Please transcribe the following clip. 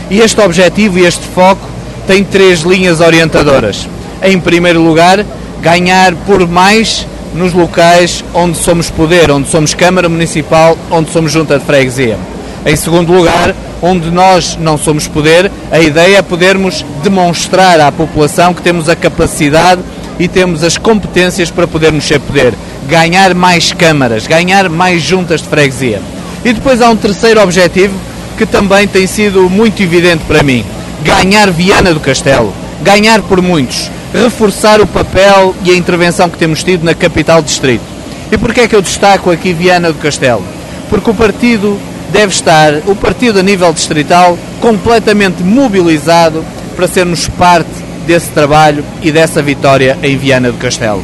E este objetivo e este foco tem 3 linhas orientadoras. Em primeiro lugar, ganhar por mais nos locais onde somos poder, onde somos Câmara Municipal, onde somos Junta de Freguesia. Em segundo lugar, onde nós não somos poder, a ideia é podermos demonstrar à população que temos a capacidade e temos as competências para podermos ser poder. Ganhar mais câmaras, ganhar mais juntas de freguesia. E depois há um terceiro objetivo que também tem sido muito evidente para mim. Ganhar Viana do Castelo. Ganhar por muitos. Reforçar o papel e a intervenção que temos tido na capital distrito. E porquê é que eu destaco aqui Viana do Castelo? Porque o partido deve estar, o partido a nível distrital, completamente mobilizado para sermos parte desse trabalho e dessa vitória em Viana do Castelo.